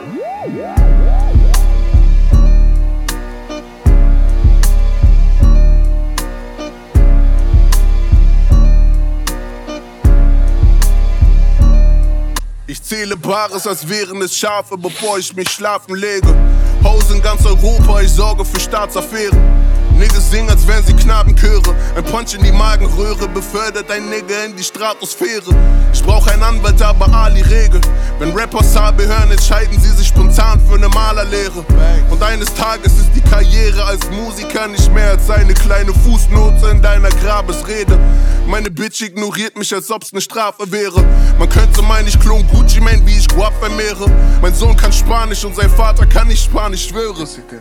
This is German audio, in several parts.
Ich zähle Bares, als wären es Schafe, bevor ich mich schlafen lege. Haus in ganz Europa, ich sorge für Staatsaffären. Niggas singen, als wären sie Knabenchöre. Ein Punch in die Magenröhre befördert ein Nigger in die Stratosphäre. Ich brauch einen Anwalt, aber Ali Regel. Wenn Rappers HB hören, entscheiden sie sich spontan für eine Malerlehre. Und eines Tages ist die Karriere als Musiker nicht mehr als eine kleine Fußnote in deiner Grabesrede. Meine Bitch ignoriert mich, als ob's ne Strafe wäre. Man könnte meinen, ich klon Gucci Mane, wie ich Guap vermehre. Mein Sohn kann Spanisch und sein Vater kann nicht Spanisch, schwöre.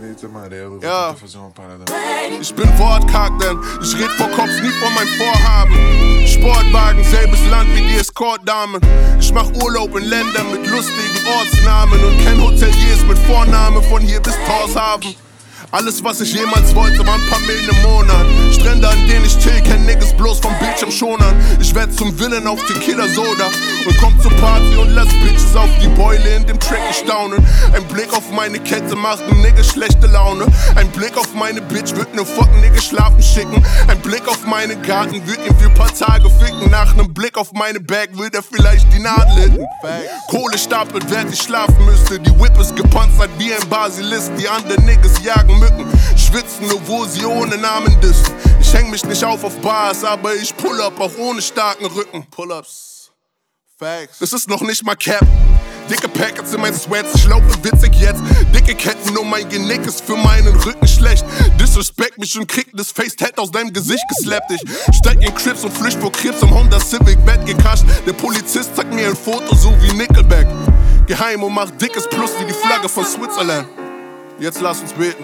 Ja. Ich bin wortkarg, denn ich red vor Cops, nie von meinem Vorhaben. Sportwagen, selbes Land wie die Escort-Damen. Ich mach Urlaub in Ländern mit lustigen Ortsnamen und kenn Hoteliers mit Vorname von hier bis Torshaven. Alles, was ich jemals wollte, waren ein paar Millen im Monat. Strände, an denen ich chill, kenn Niggas bloß vom Bildschirmschonern. Ich werd zum Villain auf Tequila Soda und komm zur Party und lass Bitches auf die Beule in dem Track staunen. Ein Blick auf meine Kette macht einem Nigga schlechte Laune. Ein Blick auf meine Bitch wird ne fucking Nigga schlafen schicken. Ein Blick auf meinen Garten wird ihn für ein paar Tage ficken. Nach nem Blick auf meine Bag wird er vielleicht die Nadel hitten. Kohle stapelt, während ich schlafen müsste. Die Whip ist gepanzert wie ein Basilisk. Die anderen Niggas jagen Mücken, schwitzen, nur wo sie ohne Namen dissen. Ich häng mich nicht auf Bars, aber ich pull up auch ohne starken Rücken. Pull-ups, Facts. Das ist noch nicht mal Cap. Dicke Packets in meinen Sweats, ich laufe witzig jetzt. Dicke Ketten, nur mein Genick ist für meinen Rücken schlecht. Disrespect mich und krieg das Face-Tat aus deinem Gesicht geslappt. Ich steig in Crips und flücht vor Krebs am Honda Civic Bett gekascht. Der Polizist zeigt mir ein Foto, so wie Nickelback. Geheim und macht dickes Plus wie die Flagge von Switzerland. Jetzt lass uns beten.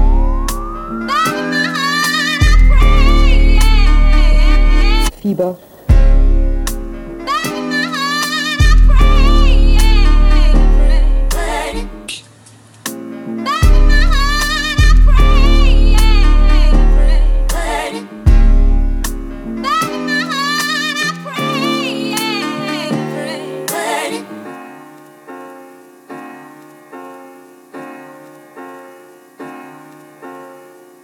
Fieber.